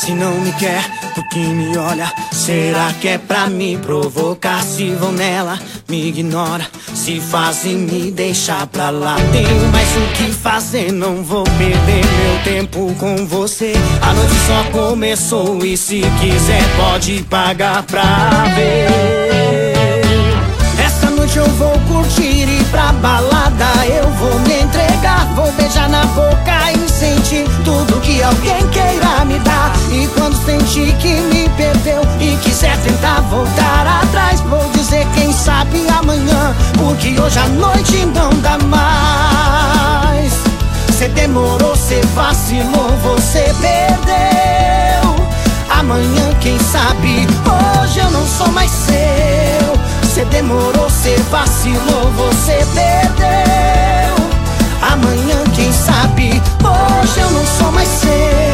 Se não me quer, porque me olha? Será que é pra me provocar? Se vão nela, me ignora. Se fazem me deixar pra lá. Tenho mais o que fazer, não vou perder meu tempo com você. A noite só começou e se quiser pode pagar pra ver. Essa noite eu vou curtir e pra balada eu vou me entregar. Vou beijar na boca e sentir tudo que alguém queira me dar. E quando sentir que me perdeu e quiser tentar voltar atrás, vou dizer quem sabe amanhã, porque hoje à noite não dá mais. Cê demorou, cê vacilou, você perdeu. Amanhã quem sabe, hoje eu não sou mais seu. Cê demorou, cê vacilou, você perdeu. Amanhã quem sabe, hoje eu não sou mais seu.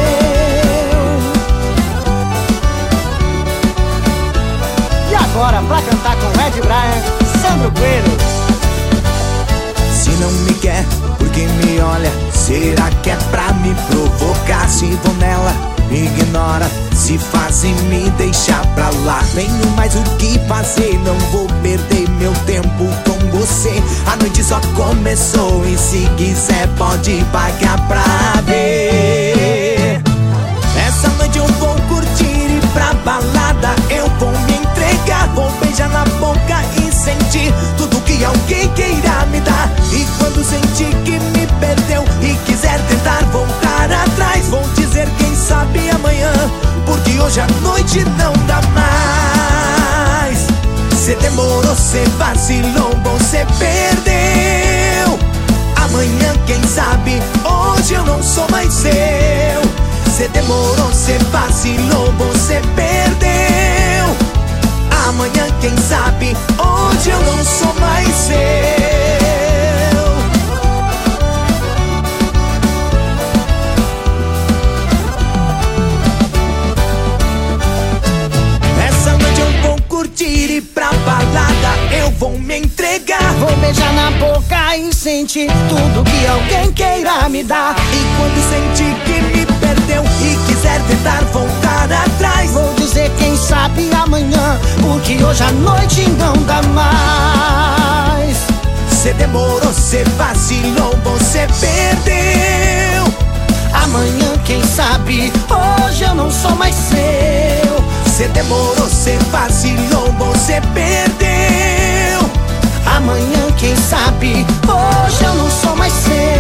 E agora pra cantar com Ed Brian, Sandro Coelho. Se não me quer, porque me olha? Será que é pra me provocar? Se vou nela, me ignora. Se fazem me deixar pra lá. Tenho mais o que fazer, não vou perder meu tempo com você. A noite só começou e se quiser pode pagar pra ver. Essa noite eu vou curtir e pra balada eu vou me entregar. Vou beijar na boca e sentir tudo que alguém queira me dar. E quando sentir que me perdeu e quiser tentar voltar atrás, vou dizer quem sabe amanhã, porque hoje à noite não dá mais. Cê demorou, cê vacilou, você perdeu. Amanhã quem sabe, hoje eu não sou mais seu. Cê demorou, cê vacilou, você perdeu. Amanhã quem sabe, hoje eu não sou mais seu. E pra balada eu vou me entregar. Vou beijar na boca e sentir tudo que alguém queira me dar. E quando sentir que me perdeu e quiser tentar voltar atrás, vou dizer quem sabe amanhã, porque hoje à noite não dá mais. Cê demorou, cê vacilou, você perdeu. Amanhã quem sabe, hoje eu não sou mais seu. Cê demorou, cê vacilou, você perdeu. Amanhã quem sabe, hoje eu não sou mais seu.